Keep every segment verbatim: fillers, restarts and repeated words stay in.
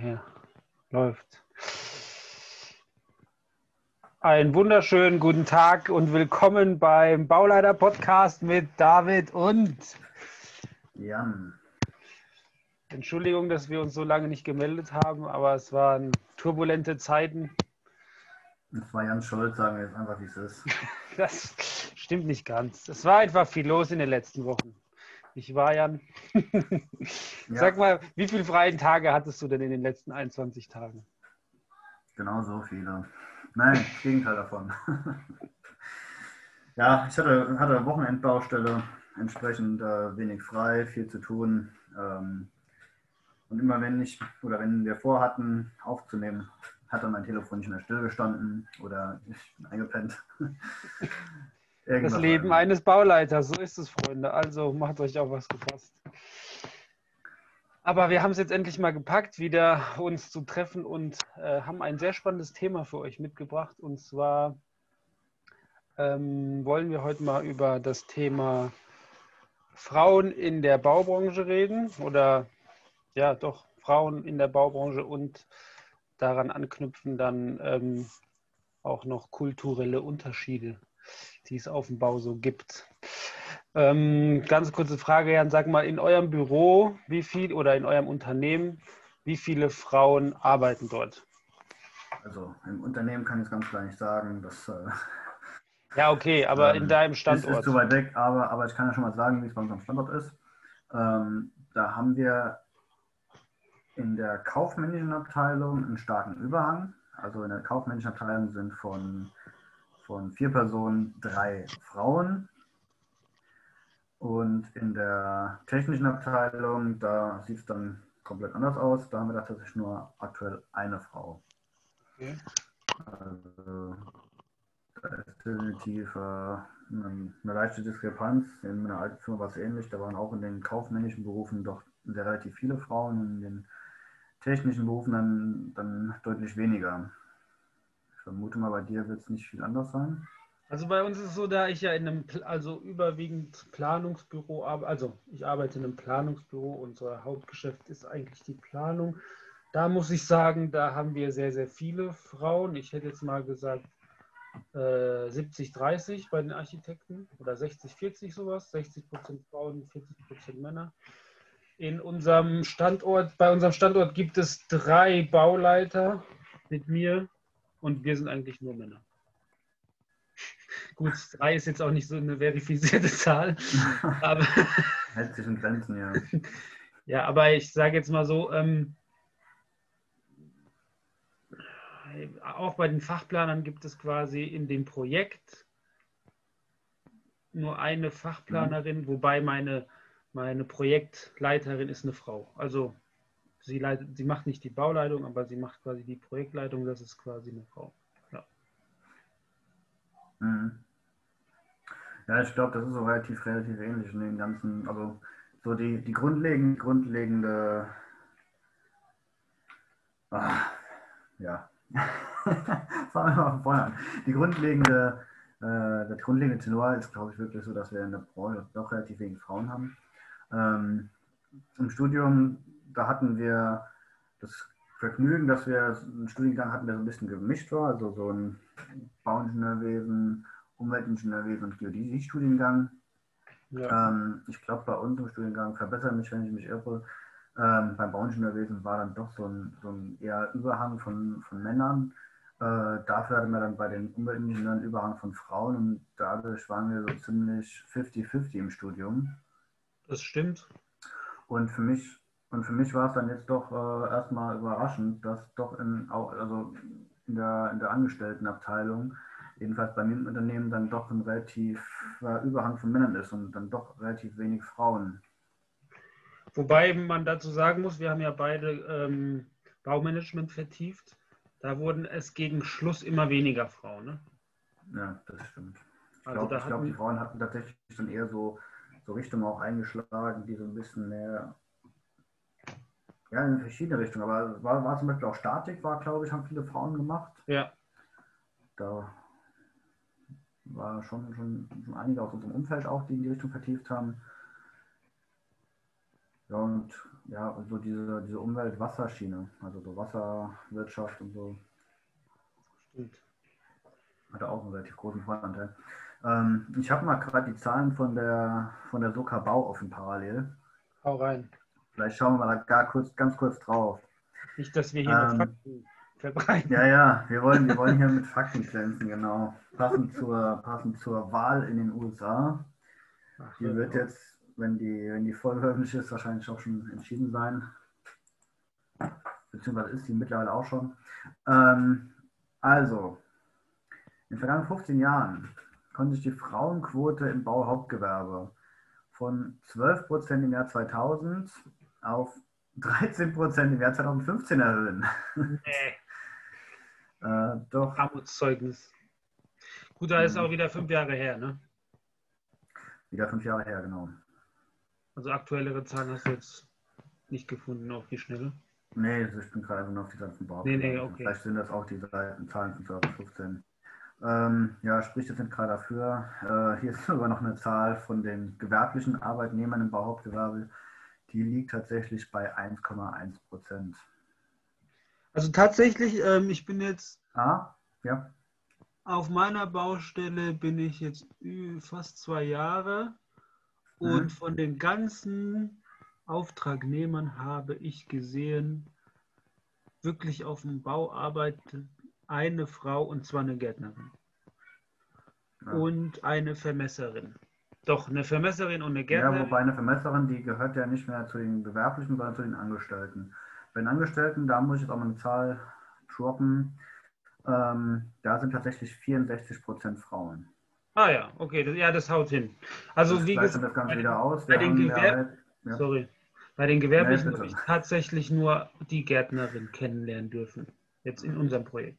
her. Läuft. Einen wunderschönen guten Tag und willkommen beim Bauleiter-Podcast mit David und Jan. Entschuldigung, dass wir uns so lange nicht gemeldet haben, aber es waren turbulente Zeiten. Das war Jan Scholz, sagen wir jetzt einfach, wie es ist. Das stimmt nicht ganz. Es war einfach viel los in den letzten Wochen. Ich war Jan. Ja. Sag mal, wie viele freien Tage hattest du denn in den letzten einundzwanzig Tagen? Genau so viele. Nein, das Gegenteil davon. Ja, ich hatte, hatte Wochenendbaustelle, entsprechend äh, wenig frei, viel zu tun. Ähm, und immer wenn ich, oder wenn wir vorhatten, aufzunehmen, hat dann mein Telefon nicht mehr stillgestanden oder ich bin eingepennt. Das Irgendwas war Leben immer. eines Bauleiters, so ist es, Freunde. Also macht euch auch was gefasst. Aber wir haben es jetzt endlich mal gepackt, wieder uns zu treffen und äh, haben ein sehr spannendes Thema für euch mitgebracht. Und zwar ähm, wollen wir heute mal über das Thema Frauen in der Baubranche reden. Oder ja, doch, Frauen in der Baubranche und daran anknüpfen dann ähm, auch noch kulturelle Unterschiede, die es auf dem Bau so gibt. Ähm, ganz kurze Frage, Jan, sag mal, in eurem Büro, wie viel oder in eurem Unternehmen, wie viele Frauen arbeiten dort? Also im Unternehmen kann ich es ganz klar nicht sagen, das äh, Ja, okay, aber in ähm, deinem ist, ist zu Standort. weit weg, aber, aber ich kann ja schon mal sagen, wie es bei unserem Standort ist. Ähm, da haben wir in der kaufmännischen Abteilung einen starken Überhang. Also in der kaufmännischen Abteilung sind von, von vier Personen drei Frauen. Und in der technischen Abteilung, da sieht es dann komplett anders aus. Da haben wir da tatsächlich nur aktuell eine Frau. Okay. Also da ist definitiv äh, eine, eine leichte Diskrepanz. In meiner alten Firma war es ähnlich. Da waren auch in den kaufmännischen Berufen doch sehr relativ viele Frauen. Und in den technischen Berufen dann, dann deutlich weniger. Ich vermute mal, bei dir wird es nicht viel anders sein. Also bei uns ist es so, da ich ja in einem, also überwiegend Planungsbüro arbeite, also ich arbeite in einem Planungsbüro, unser Hauptgeschäft ist eigentlich die Planung. Da muss ich sagen, da haben wir sehr, sehr viele Frauen. Ich hätte jetzt mal gesagt äh, siebzig dreißig bei den Architekten oder sechzig vierzig sowas, sechzig Prozent Frauen, vierzig Prozent Männer. In unserem Standort, bei unserem Standort gibt es drei Bauleiter mit mir und wir sind eigentlich nur Männer. Gut, drei ist jetzt auch nicht so eine verifizierte Zahl, aber Hält sich in Grenzen, ja. ja, aber ich sage jetzt mal so, ähm, auch bei den Fachplanern gibt es quasi in dem Projekt nur eine Fachplanerin, Mhm. wobei meine, meine Projektleiterin ist eine Frau. Also sie, leitet, sie macht nicht die Bauleitung, aber sie macht quasi die Projektleitung, das ist quasi eine Frau. Ja, Mhm. Ja, ich glaube, das ist so relativ, relativ ähnlich in den ganzen, also so die, die grundlegende, grundlegende, ah, ja, fangen wir mal von vorne an. Die grundlegende, äh, das grundlegende Tenor ist, glaube ich, wirklich so, dass wir in der Branche doch relativ wenig Frauen haben. Ähm, Im Studium, da hatten wir das Vergnügen, dass wir einen Studiengang hatten, der so ein bisschen gemischt war, also so ein Bauingenieurwesen, Umweltingenieurwesen und Geodäsie-Studiengang. ja. Ähm, ich glaube, bei uns im Studiengang, verbessere mich, wenn ich mich irre, ähm, beim Bauingenieurwesen war dann doch so ein, so ein eher Überhang von, von Männern. Äh, dafür hatten wir dann bei den Umweltingenieuren Überhang von Frauen und dadurch waren wir so ziemlich fünfzig fünfzig im Studium. Das stimmt. Und für mich, und für mich war es dann jetzt doch äh, erstmal überraschend, dass doch in, auch, also in, der, in der Angestelltenabteilung, jedenfalls bei mir im Unternehmen, dann doch ein relativ äh, Überhang von Männern ist und dann doch relativ wenig Frauen. Wobei man dazu sagen muss, wir haben ja beide ähm, Baumanagement vertieft. Da wurden es gegen Schluss immer weniger Frauen. Ne? Ja, das stimmt. Ich Also glaube, da ich glaub, die hatten, Frauen hatten tatsächlich dann eher so, so Richtungen auch eingeschlagen, die so ein bisschen mehr, ja, in verschiedene Richtungen, aber war, war zum Beispiel auch Statik, war, glaube ich, haben viele Frauen gemacht. ja, Da war schon, schon, schon einige aus unserem Umfeld auch, die in die Richtung vertieft haben. Ja, und ja, und so diese, diese Umwelt-Wasserschiene, also so Wasserwirtschaft und so, Stimmt. hat er auch einen relativ großen Vorteil. Ähm, ich habe mal gerade die Zahlen von der von der Soka Bau offen parallel. Hau rein. Vielleicht schauen wir mal da gar kurz, ganz kurz drauf. Nicht, dass wir hier nur Ähm, Fakten verbreiten. ja, ja, wir wollen, wir wollen hier mit Fakten glänzen, genau. Passend zur, passend zur Wahl in den U S A. Ach, Die hör mir wird auf. jetzt, wenn die, wenn die Folge veröffentlicht ist, wahrscheinlich auch schon entschieden sein. Beziehungsweise ist die mittlerweile auch schon. Ähm, also, in den vergangenen fünfzehn Jahren konnte sich die Frauenquote im Bauhauptgewerbe von zwölf Prozent im Jahr zweitausend auf dreizehn Prozent im Jahr zweitausendfünfzehn erhöhen. Nee, äh, doch. Armutszeugnis. Gut, da ist Mh, auch wieder fünf Jahre her, ne? wieder fünf Jahre her, genau. Also aktuellere Zahlen hast du jetzt nicht gefunden auf die Schnelle. Nee, ich bin gerade einfach nur auf die ganzen Nee, nee, Bauabgewerbe. okay. Vielleicht sind das auch die Zahlen von zweitausendfünfzehn. Ähm, ja, spricht jetzt nicht gerade dafür. Äh, hier ist sogar noch eine Zahl von den gewerblichen Arbeitnehmern im Bauhauptgewerbe. Die liegt tatsächlich bei eins Komma eins Prozent. Also tatsächlich, ähm, ich bin jetzt Ah, ja. auf meiner Baustelle bin ich jetzt fast zwei Jahre und Hm. von den ganzen Auftragnehmern habe ich gesehen, wirklich auf dem Bau arbeitet eine Frau und zwar eine Gärtnerin Ja. und eine Vermesserin. Doch, eine Vermesserin und eine Ja, wobei Gärtnerin. eine Vermesserin, die gehört ja nicht mehr zu den Gewerblichen, sondern zu den Angestellten. Bei den Angestellten, da muss ich jetzt auch mal eine Zahl droppen, ähm, da sind tatsächlich vierundsechzig Prozent Frauen. Ah ja, okay, das, ja, das haut hin. Also Das wie gleicht dann gesagt, das Ganze bei wieder den, aus. bei Wir den haben ja Gewerb halt, ja, sorry, bei den nee, Gewerblichen habe bitte. ich tatsächlich nur die Gärtnerin kennenlernen dürfen. Jetzt in unserem Projekt.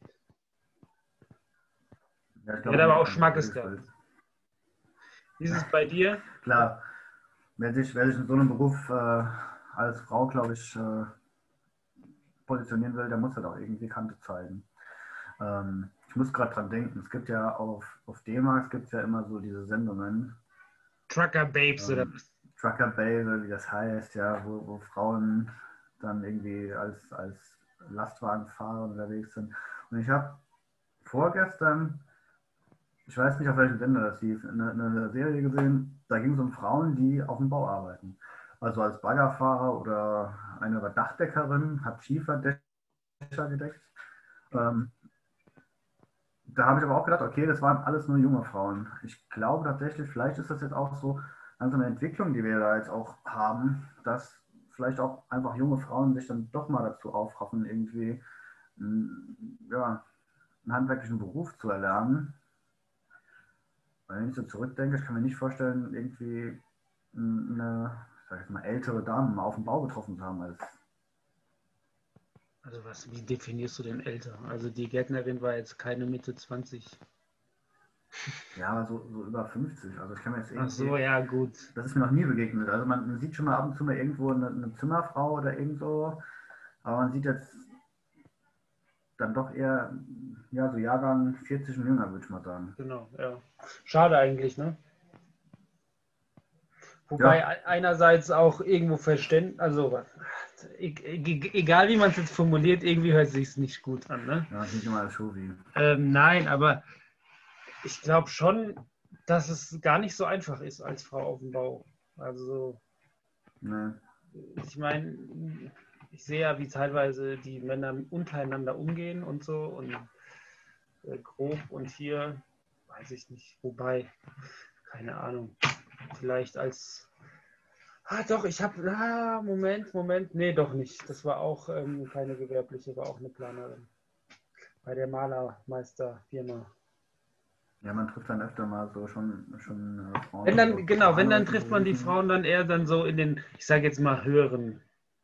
Ja, ich Die hat glaube, aber auch ein Schmackes ähnliches gehabt. Bild. Wie ist es bei dir? Klar, wer sich, wer sich in so einem Beruf äh, als Frau, glaube ich, äh, positionieren will, der muss halt auch irgendwie Kante zeigen. Ähm, ich muss gerade dran denken, es gibt ja auf, auf D-Max gibt es ja immer so diese Sendungen, Trucker Babes oder ähm, was? Trucker Babe, wie das heißt, ja, wo, wo Frauen dann irgendwie als, als Lastwagenfahrer unterwegs sind. Und ich habe vorgestern, ich weiß nicht, auf welchem Sender das lief, eine, eine Serie gesehen, da ging es um Frauen, die auf dem Bau arbeiten. Also als Baggerfahrer oder eine Dachdeckerin hat Schieferdächer gedeckt. Ähm, Da habe ich aber auch gedacht, okay, das waren alles nur junge Frauen. Ich glaube tatsächlich, vielleicht ist das jetzt auch so langsam eine Entwicklung, die wir da jetzt auch haben, dass vielleicht auch einfach junge Frauen sich dann doch mal dazu aufraffen, irgendwie mm, ja, einen handwerklichen Beruf zu erlernen. Weil wenn ich so zurückdenke, ich kann mir nicht vorstellen, irgendwie eine, sag ich mal, ältere Dame mal auf dem Bau getroffen zu haben. Als, Also was, wie definierst du denn älter? Also die Gärtnerin war jetzt keine Mitte zwanzig. ja, so, so über fünfzig. Also ich kann mir jetzt Ach so, irgendwie, ja, gut. das ist mir noch nie begegnet. Also man, man sieht schon mal ab und zu mal irgendwo eine, eine Zimmerfrau oder irgend so, aber man sieht jetzt dann doch eher, ja, so Jahrgang vierzig und jünger, würde ich mal sagen. Genau, ja. Schade eigentlich, ne? Wobei Ja, e- einerseits auch irgendwo verständlich, also e e egal wie man es jetzt formuliert, irgendwie hört sich es nicht gut an, ne? ja, nicht immer als Shovi. Ähm, nein, aber ich glaube schon, dass es gar nicht so einfach ist als Frau auf dem Bau. Also Ne. ich meine, ich sehe ja, wie teilweise die Männer untereinander umgehen und so und äh, grob und hier weiß ich nicht, wobei, keine Ahnung, vielleicht als, ah doch, ich habe, ah, Moment, Moment, nee, doch nicht, das war auch ähm, keine gewerbliche, war auch eine Planerin bei der Malermeisterfirma. Ja, man trifft dann öfter mal so schon, schon äh, Frauen, Wenn die dann, so genau, in wenn dann solchen trifft man die Berufen. Frauen dann eher dann so in den, ich sage jetzt mal, höheren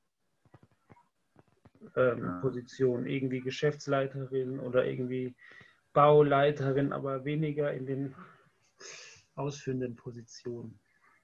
ähm, Ja. Positionen, irgendwie Geschäftsleiterin oder irgendwie Bauleiterin, aber weniger in den ausführenden Positionen.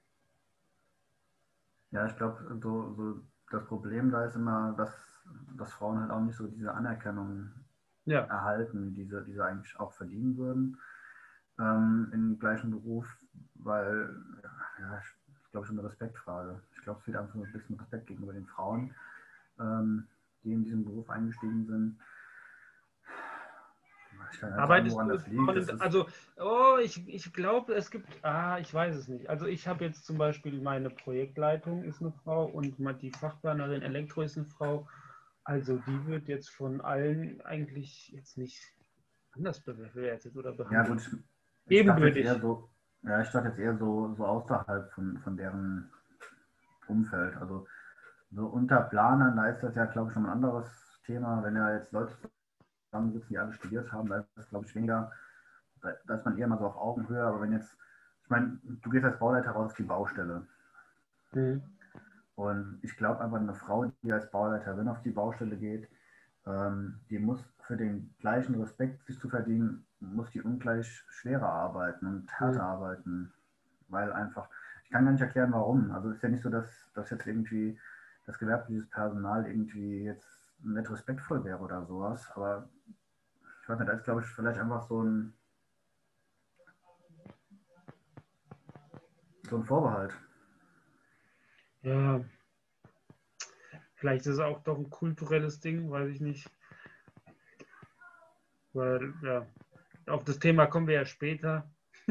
Ja, ich glaube, so, so das Problem da ist immer, dass, dass Frauen halt auch nicht so diese Anerkennung Ja, erhalten, die sie, die sie eigentlich auch verdienen würden ähm, im gleichen Beruf, weil ja, glaube ich, eine Respektfrage. Ich glaube, es wird einfach so ein bisschen Respekt gegenüber den Frauen, ähm, die in diesen Beruf eingestiegen sind. Ich kann nicht sagen, Arbeitest woran du mit das liegt. Frauen? Das in- ist, Also, oh, ich, ich glaube, es gibt, ah, ich weiß es nicht. Also ich habe jetzt zum Beispiel meine Projektleitung ist eine Frau und ma- die Fachplanerin Elektro ist eine Frau. Also die wird jetzt von allen eigentlich jetzt nicht anders bewertet oder ja behandelt. gut, ich, ich dachte jetzt eher Ebenbürtig. so, ja, ich dachte jetzt eher so, so außerhalb von, von deren Umfeld. Also so unter Planern, da ist das ja, glaube ich, schon ein anderes Thema. Wenn ja jetzt Leute zusammensitzen, die alle studiert haben, da ist das, glaube ich, weniger, da, da ist man eher mal so auf Augenhöhe. Aber wenn jetzt, ich meine, du gehst als Bauleiter raus auf die Baustelle. Mhm. Und ich glaube einfach, eine Frau, die als Bauleiterin auf die Baustelle geht, ähm, die muss für den gleichen Respekt sich zu verdienen, muss die ungleich schwerer arbeiten und härter Mhm. arbeiten. Weil einfach, ich kann gar nicht erklären, warum. Also es ist ja nicht so, dass, dass jetzt irgendwie das gewerbliches Personal irgendwie jetzt nicht respektvoll wäre oder sowas. Aber ich weiß nicht, da ist, glaube ich, vielleicht einfach so ein, so ein Vorbehalt. Ja, vielleicht ist es auch doch ein kulturelles Ding, weiß ich nicht. Weil, ja, auf das Thema kommen wir ja später.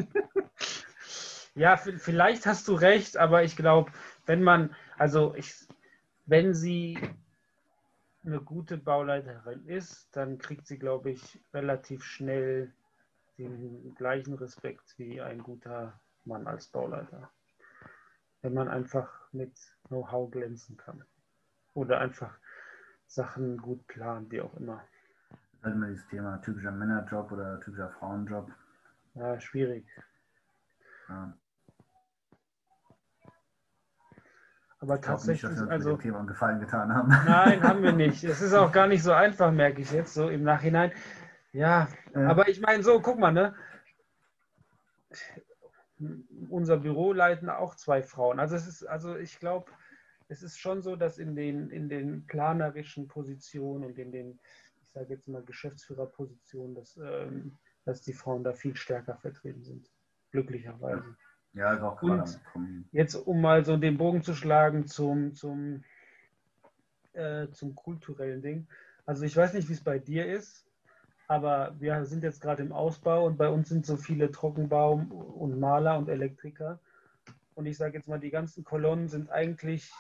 Ja, vielleicht hast du recht, aber ich glaube, wenn man, also ich, wenn sie eine gute Bauleiterin ist, dann kriegt sie, glaube ich, relativ schnell den gleichen Respekt wie ein guter Mann als Bauleiter. Wenn man einfach mit Know-how glänzen kann. Oder einfach Sachen gut plant, wie auch immer. Das ist halt immer dieses Thema typischer Männerjob oder typischer Frauenjob. Ja, schwierig. Ja. Aber Ich glaube nicht, dass wir tatsächlich, uns mit dem also, Thema einen Gefallen getan haben. nein, haben wir nicht. Es ist auch gar nicht so einfach, merke ich jetzt so im Nachhinein. Ja, äh, aber ich meine, so, guck mal, ne? Unser Büro leiten auch zwei Frauen. Also es ist, also ich glaube, es ist schon so, dass in den, in den planerischen Positionen und in den, ich sage jetzt mal, Geschäftsführerpositionen, dass, ähm, dass die Frauen da viel stärker vertreten sind. ja, Glücklicherweise. ja, ist auch gerade Und am Kommen. jetzt, um mal so den Bogen zu schlagen zum, zum, äh, zum kulturellen Ding. Also ich weiß nicht, wie es bei dir ist, aber wir sind jetzt gerade im Ausbau und bei uns sind so viele Trockenbau- und Maler und Elektriker. Und ich sage jetzt mal, die ganzen Kolonnen sind eigentlich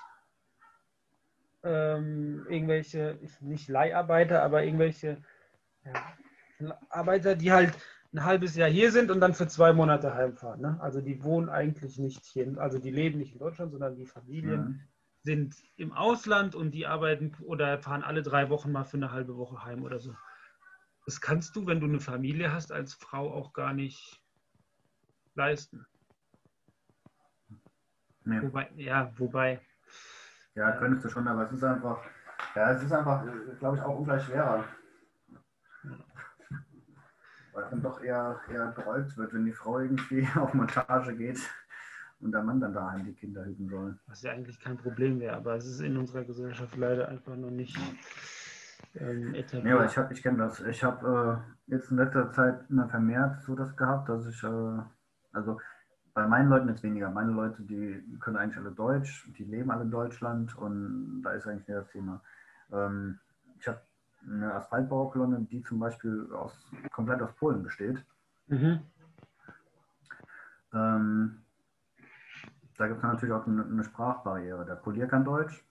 ähm, irgendwelche, nicht Leiharbeiter, aber irgendwelche ja, Arbeiter, die halt ein halbes Jahr hier sind und dann für zwei Monate heimfahren. Ne? Also die wohnen eigentlich nicht hier, also die leben nicht in Deutschland, sondern die Familien Mhm. sind im Ausland und die arbeiten oder fahren alle drei Wochen mal für eine halbe Woche heim oder so. Das kannst du, wenn du eine Familie hast, als Frau auch gar nicht leisten. Nee. Wobei, ja, wobei, Ja, ja, könntest du schon, aber es ist einfach, ja, es ist einfach, glaube ich, auch ungleich schwerer, weil es dann doch eher, eher gerollt wird, wenn die Frau irgendwie auf Montage geht und der Mann dann daheim die Kinder hüten soll. was ja eigentlich kein Problem wäre, aber es ist in unserer Gesellschaft leider einfach noch nicht Ja. ähm, Nee, aber etabliert. ich, hab, ich kenne das. Ich habe äh, jetzt in letzter Zeit immer vermehrt so das gehabt, dass ich, äh, also bei meinen Leuten jetzt weniger. Meine Leute, die können eigentlich alle Deutsch, die leben alle in Deutschland und da ist eigentlich nicht das Thema. Ähm, ich habe eine Asphaltbaukolonne, die zum Beispiel aus, komplett aus Polen besteht. Mhm. Ähm, da gibt es natürlich auch eine, eine Sprachbarriere. Der Polier kann Deutsch,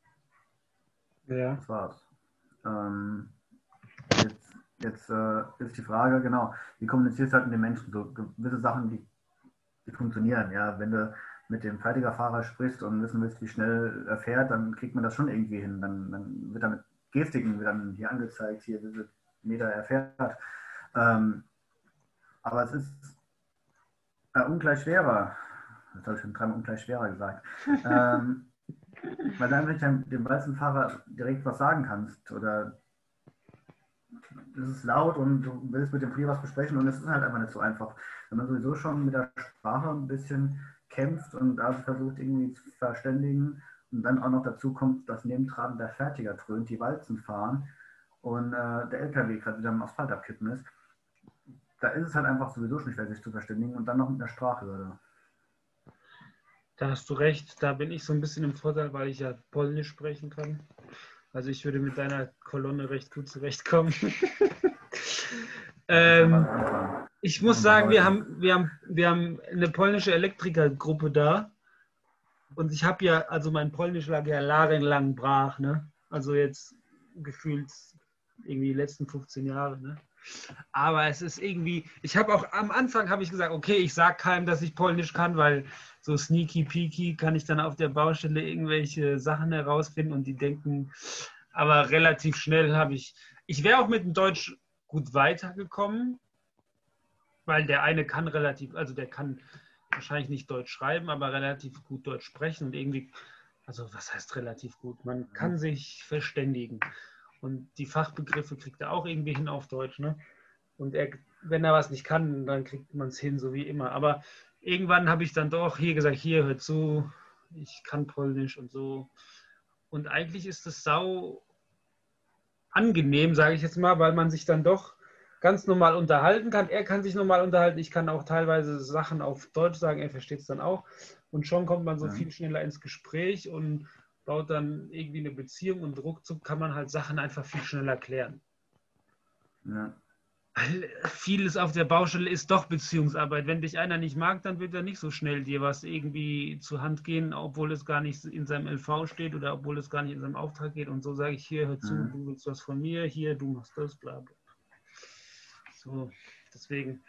Ja. das war's. Ähm, jetzt jetzt äh, ist die Frage, genau, wie kommunizierst du halt mit den Menschen? So gewisse Sachen, die, die funktionieren. Ja, wenn du mit dem Fertigerfahrer sprichst und wissen willst, wie schnell er fährt, dann kriegt man das schon irgendwie hin. Dann, dann wird damit Gestiken wird dann hier angezeigt, hier wie viele Meter er fährt. Ähm, aber es ist äh, ungleich schwerer. Das habe ich schon dreimal ungleich schwerer gesagt. Ähm, weil dann nicht dem Walzenfahrer direkt was sagen kannst oder es ist laut und du willst mit dem Flieger was besprechen und es ist halt einfach nicht so einfach. Wenn man sowieso schon mit der Sprache ein bisschen kämpft und also versucht irgendwie zu verständigen und dann auch noch dazu kommt, dass nebendran der Fertiger dröhnt, die Walzen fahren und äh, der L K W gerade wieder am Asphalt abkippen ist, da ist es halt einfach sowieso schon schwer, sich zu verständigen und dann noch mit einer Sprachhürde. Da hast du recht, da bin ich so ein bisschen im Vorteil, weil ich ja Polnisch sprechen kann. Also ich würde mit deiner Kolonne recht gut zurechtkommen. Da kannst du ja was ähm, anfangen. ich Mit muss ein paar sagen, wir Leuten. haben, wir haben, wir haben eine polnische Elektrikergruppe da. Und ich habe ja, also mein Polnisch lag ja jahrelang brach, ne? Also jetzt gefühlt irgendwie die letzten fünfzehn Jahre, ne? Aber es ist irgendwie, ich habe auch am Anfang habe ich gesagt, okay, ich sage keinem, dass ich Polnisch kann, weil so sneaky peaky kann ich dann auf der Baustelle irgendwelche Sachen herausfinden und die denken, aber relativ schnell habe ich, ich wäre auch mit dem Deutsch gut weitergekommen, weil der eine kann relativ, also der kann wahrscheinlich nicht Deutsch schreiben, aber relativ gut Deutsch sprechen und irgendwie, also was heißt relativ gut? Man kann sich verständigen und die Fachbegriffe kriegt er auch irgendwie hin auf Deutsch, ne? Und er, wenn er was nicht kann, dann kriegt man es hin, so wie immer. Aber irgendwann habe ich dann doch hier gesagt, hier, hör zu, ich kann Polnisch und so. Und eigentlich ist es sau angenehm, sage ich jetzt mal, weil man sich dann doch ganz normal unterhalten kann. Er kann sich normal unterhalten, ich kann auch teilweise Sachen auf Deutsch sagen, er versteht es dann auch. Und schon kommt man so Ja. viel schneller ins Gespräch und baut dann irgendwie eine Beziehung und ruckzuck kann man halt Sachen einfach viel schneller klären. Ja. Weil vieles auf der Baustelle ist doch Beziehungsarbeit. Wenn dich einer nicht mag, dann wird er nicht so schnell dir was irgendwie zur Hand gehen, obwohl es gar nicht in seinem L V steht oder obwohl es gar nicht in seinem Auftrag geht. Und so sage ich hier, hör zu, Ja. du willst was von mir, hier, du machst das, bla bla. So, deswegen.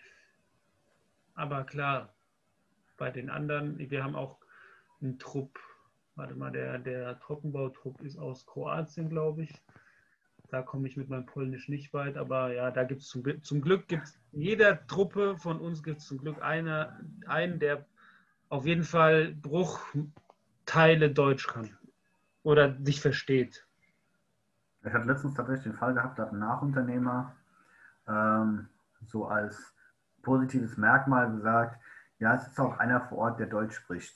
Aber klar, bei den anderen, wir haben auch einen Trupp, warte mal, der, der Trockenbautrupp ist aus Kroatien, glaube ich. Da komme ich mit meinem Polnisch nicht weit, aber ja, da gibt es zum, zum Glück, gibt jeder Truppe von uns gibt es zum Glück eine, einen, der auf jeden Fall Bruchteile Deutsch kann oder sich versteht. Ich hatte letztens tatsächlich den Fall gehabt, da hat ein Nachunternehmer ähm, so als positives Merkmal gesagt, ja, es ist auch einer vor Ort, der Deutsch spricht.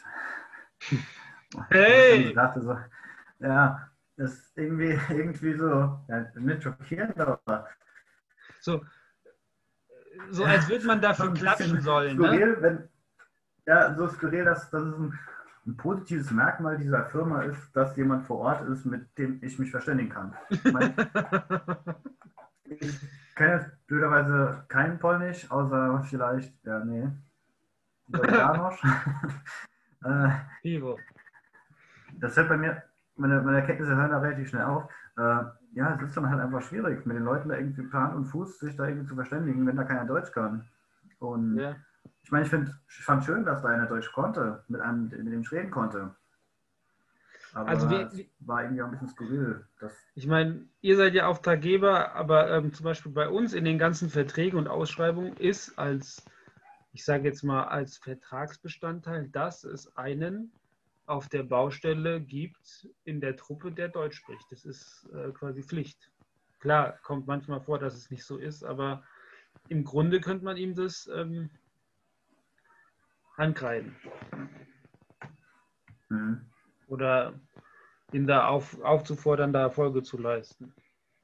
Wo ich dann so Hey! dachte, so, ja, das ist irgendwie, irgendwie so, ja, nicht schockierend, aber So, so ja, als würde man schon dafür ein klatschen bisschen sollen, ne? skurril, wenn, ja, so skurril, dass, dass es ein, ein positives Merkmal dieser Firma ist, dass jemand vor Ort ist, mit dem ich mich verständigen kann. Ich meine, ich kenne jetzt blöderweise kein Polnisch, außer vielleicht, ja, nee, Deutsch-Janosch. äh, Pivo. Das hört bei mir, meine, meine Erkenntnisse hören da relativ schnell auf. Äh, ja, es ist dann halt einfach schwierig, mit den Leuten da irgendwie per Hand und Fuß sich da irgendwie zu verständigen, wenn da keiner Deutsch kann. Und Ja. ich meine, ich, find, ich fand schön, dass da einer Deutsch konnte, mit einem, mit dem ich reden konnte. Also Aber wir, es war irgendwie auch ein bisschen skurril. Dass, ich meine, ihr seid ja Auftraggeber, aber ähm, zum Beispiel bei uns in den ganzen Verträgen und Ausschreibungen ist als, ich sage jetzt mal, als Vertragsbestandteil, dass es einen auf der Baustelle gibt in der Truppe, der Deutsch spricht. Das ist äh, quasi Pflicht. Klar, kommt manchmal vor, dass es nicht so ist, aber im Grunde könnte man ihm das ähm, ankreiden. hm. Oder ihn da auf, aufzufordern, da Erfolge zu leisten.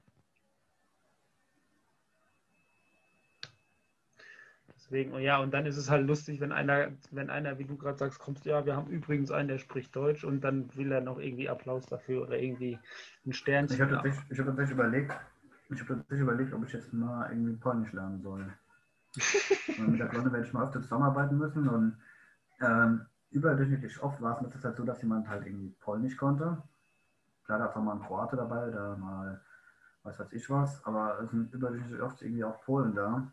Deswegen, ja, und dann ist es halt lustig, wenn einer, wenn einer, wie du gerade sagst, kommt, ja, wir haben übrigens einen, der spricht Deutsch und dann will er noch irgendwie Applaus dafür oder irgendwie ein Ich Sternchen. habe Ja. tatsächlich, ich hab tatsächlich überlegt, ich habe tatsächlich überlegt, ob ich jetzt mal irgendwie Polnisch lernen soll. Und mit der Blonde werde ich mal öfter zusammenarbeiten müssen und ähm, überdurchschnittlich oft war es in letzter Zeit so, dass jemand halt irgendwie Polnisch konnte. Klar, da war mal ein Kroate dabei, da mal was weiß ich was, aber es sind überdurchschnittlich oft irgendwie auch Polen da.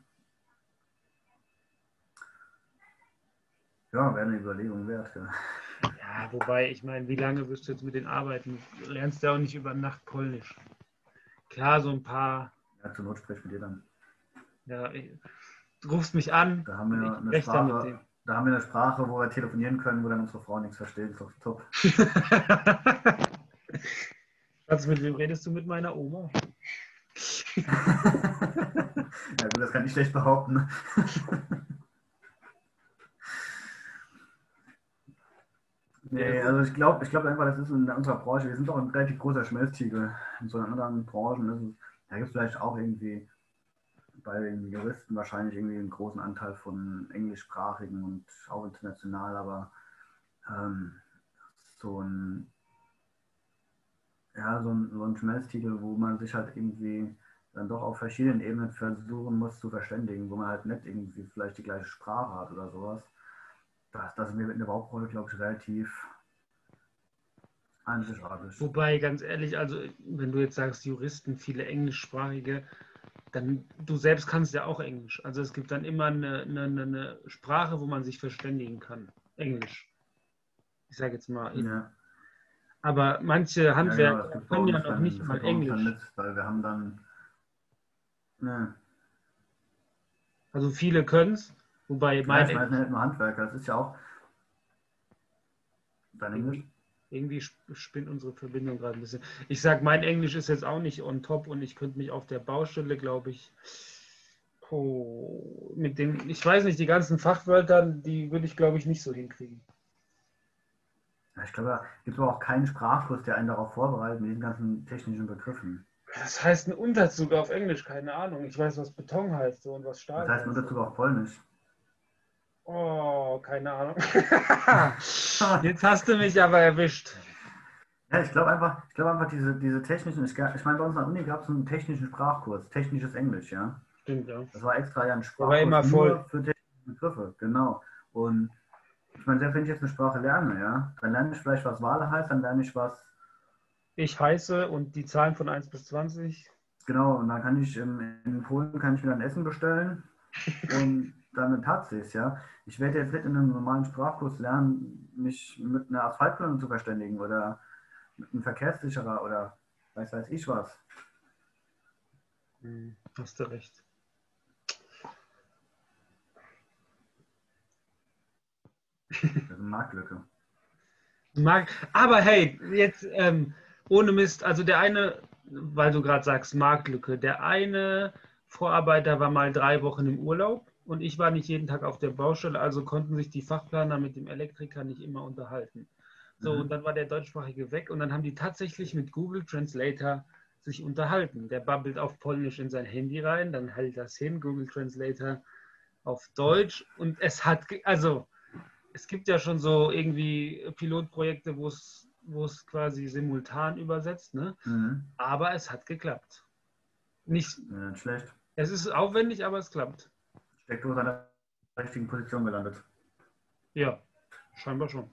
Ja, wäre eine Überlegung wert. Ja. Ja, wobei, ich meine, wie lange wirst du jetzt mit denen arbeiten? Du lernst ja auch nicht über Nacht Polnisch. Klar, so ein paar, Ja, zur Not spreche ich mit dir dann. ja, du rufst mich an Da haben und wir ich eine spreche dann mit Sprache, denen. da haben wir eine Sprache, wo wir telefonieren können, wo dann unsere Frau nichts versteht. Das ist top. Schatz, mit wem redest du? Mit meiner Oma? Ja gut, das kann ich schlecht behaupten. Ja, Nee, gut. also ich glaube ich glaub einfach, das ist in unserer Branche, wir sind doch ein relativ großer Schmelztiegel. In so anderen Branchen ist es, da gibt es vielleicht auch irgendwie bei den Juristen wahrscheinlich irgendwie einen großen Anteil von englischsprachigen und auch international, aber ähm, so ein, ja, so ein, so ein Schmelztiegel, wo man sich halt irgendwie dann doch auf verschiedenen Ebenen versuchen muss zu verständigen, wo man halt nicht irgendwie vielleicht die gleiche Sprache hat oder sowas. Das, das ist mir mit einer Hauptrolle, glaube ich, relativ einzigartig. Wobei, ganz ehrlich, also wenn du jetzt sagst, Juristen, viele englischsprachige, dann du selbst kannst ja auch Englisch. Also es gibt dann immer eine, eine, eine Sprache, wo man sich verständigen kann. Englisch. Ich sage jetzt mal. Ja, Aber manche ja genau, das Handwerker gibt bei können ja uns noch dann, nicht das mal gibt bei uns dann Englisch. mit, weil wir haben dann, ne, Also viele können es, wobei ja, mein ich meine, es sind Englisch nicht nur Handwerker, das ist ja auch dein Englisch. irgendwie, irgendwie spinnt unsere Verbindung gerade ein bisschen. Ich sage, mein Englisch ist jetzt auch nicht on top und ich könnte mich auf der Baustelle, glaube ich, oh, mit dem, ich weiß nicht, die ganzen Fachwörtern, die würde ich, glaube ich, nicht so hinkriegen. Ja, ich glaube, es gibt aber auch keinen Sprachkurs, der einen darauf vorbereitet mit den ganzen technischen Begriffen. Das heißt ein Unterzug auf Englisch, keine Ahnung. Ich weiß, was Beton heißt so und was Das Stahl heißt, heißt. nur dazu auf Polnisch. Oh, keine Ahnung. Jetzt hast du mich aber erwischt. Ja, ich glaube einfach, ich glaube einfach, diese, diese technischen, ich, ich meine, bei uns an der Uni gab es einen technischen Sprachkurs, technisches Englisch, ja. Stimmt, ja. Das war extra ja ein Der war Sprachkurs immer voll. nur für technische Begriffe, genau. Und ich meine, selbst wenn ich jetzt eine Sprache lerne, ja, dann lerne ich vielleicht, was Wale heißt, dann lerne ich was, Ich heiße und die Zahlen von eins bis zwanzig. genau, und dann kann ich in, in Polen kann ich mir dann Essen bestellen und damit hat sie es, ja. Ich werde jetzt nicht in einem normalen Sprachkurs lernen, mich mit einer Asphaltplanung zu verständigen oder mit einem Verkehrssicherer oder weiß weiß ich was. Hm, hast du recht. Das ist eine Marktlücke. Mag, aber hey, jetzt ähm, ohne Mist, also der eine, weil du gerade sagst, Marktlücke, der eine Vorarbeiter war mal drei Wochen im Urlaub und ich war nicht jeden Tag auf der Baustelle, also konnten sich die Fachplaner mit dem Elektriker nicht immer unterhalten. So, und Mhm. dann war der Deutschsprachige weg und dann haben die tatsächlich mit Google Translator sich unterhalten. Der babbelt auf Polnisch in sein Handy rein, dann hält das hin, Google Translator auf Deutsch und es hat, also es gibt ja schon so irgendwie Pilotprojekte, wo es, wo es quasi simultan übersetzt, ne? Mhm. Aber es hat geklappt. Nicht, Ja, nicht schlecht. es ist aufwendig, aber es klappt. Steckdose an der richtigen Position gelandet. Ja, scheinbar schon.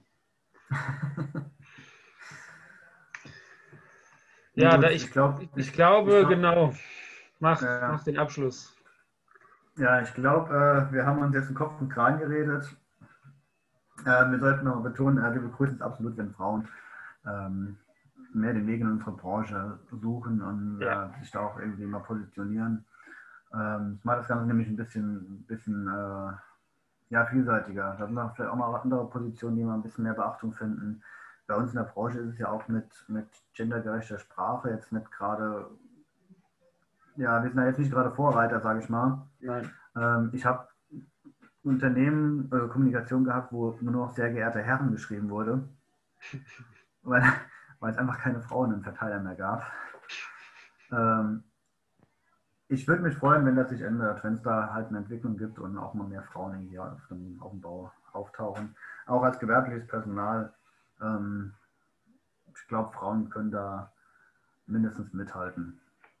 Nee, Ja, gut, da ich ich, glaube, ich, ich, ich ich glaube, glaub, genau. Mach, äh, mach den Abschluss. ja, ich glaube, äh, wir haben uns jetzt den Kopf und Kragen geredet. Äh, wir sollten noch betonen, äh, wir begrüßen es absolut, wenn Frauen ähm, mehr den Weg in unsere Branche suchen und Ja. äh, sich da auch irgendwie mal positionieren. Ähm, das macht das Ganze nämlich ein bisschen, bisschen äh, ja, vielseitiger. Da sind noch vielleicht auch mal andere Positionen, die mal ein bisschen mehr Beachtung finden. Bei uns in der Branche ist es ja auch mit, mit gendergerechter Sprache jetzt nicht gerade, ja, wir sind ja jetzt nicht gerade Vorreiter, sage ich mal. Nein. Ähm, ich habe Unternehmen, äh, Kommunikation gehabt, wo nur noch sehr geehrte Herren geschrieben wurde, weil, weil es einfach keine Frauen im Verteiler mehr gab. Ähm, ich würde mich freuen, wenn das sich ändert, wenn es da halt eine Entwicklung gibt und auch mal mehr Frauen irgendwie auf dem, auf dem Bau auftauchen. Auch als gewerbliches Personal. Ähm, ich glaube, Frauen können da mindestens mithalten.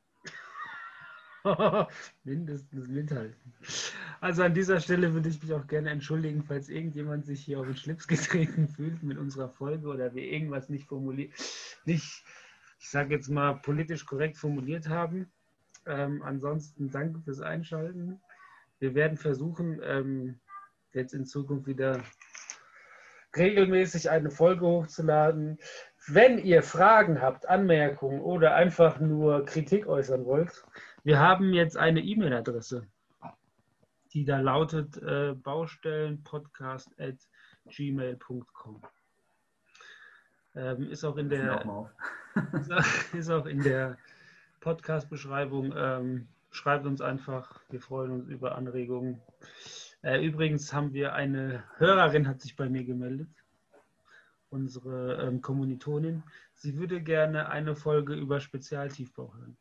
Mindestens mithalten. Also an dieser Stelle würde ich mich auch gerne entschuldigen, falls irgendjemand sich hier auf den Schlips getreten fühlt mit unserer Folge oder wir irgendwas nicht formuliert, nicht, ich sage jetzt mal, politisch korrekt formuliert haben. Ähm, ansonsten danke fürs Einschalten. Wir werden versuchen, ähm, jetzt in Zukunft wieder regelmäßig eine Folge hochzuladen. Wenn ihr Fragen habt, Anmerkungen oder einfach nur Kritik äußern wollt, wir haben jetzt eine E-Mail-Adresse, die da lautet äh, baustellenpodcast at gmail punkt com. Ähm, ist auch in Ist mir auch der, mal auf. ist auch, ist auch in der Podcast-Beschreibung. Ähm, schreibt uns einfach, wir freuen uns über Anregungen. Äh, übrigens haben wir eine Hörerin, hat sich bei mir gemeldet, unsere ähm, Kommilitonin. Sie würde gerne eine Folge über Spezialtiefbau hören.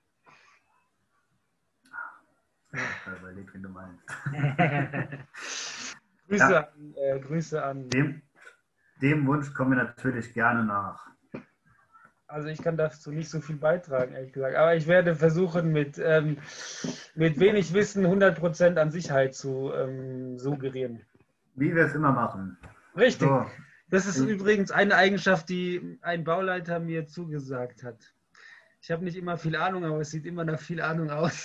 Ich habe überlegt, wen du meinst. Grüße, Ja, an, äh, Grüße an. dem, dem Wunsch kommen wir natürlich gerne nach. Also ich kann dazu nicht so viel beitragen, ehrlich gesagt. Aber ich werde versuchen, mit, ähm, mit wenig Wissen hundert Prozent an Sicherheit zu ähm, suggerieren. Wie wir es immer machen. Richtig. So. Das ist Ich- übrigens eine Eigenschaft, die ein Bauleiter mir zugesagt hat. Ich habe nicht immer viel Ahnung, aber es sieht immer nach viel Ahnung aus.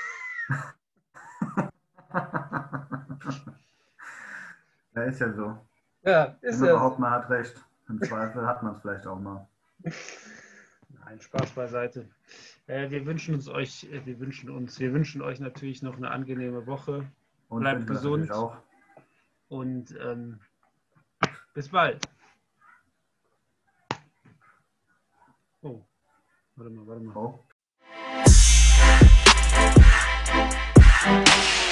Ja, ist ja so. Ja, ist Wenn man ja überhaupt so. mal hat recht. Im Zweifel hat man es vielleicht auch mal. Nein, Spaß beiseite. Äh, wir wünschen uns euch, äh, wir wünschen uns, wir wünschen euch natürlich noch eine angenehme Woche. Und Bleibt finden das gesund. natürlich auch. Und ähm, bis bald. Oh, warte mal, warte mal. Oh.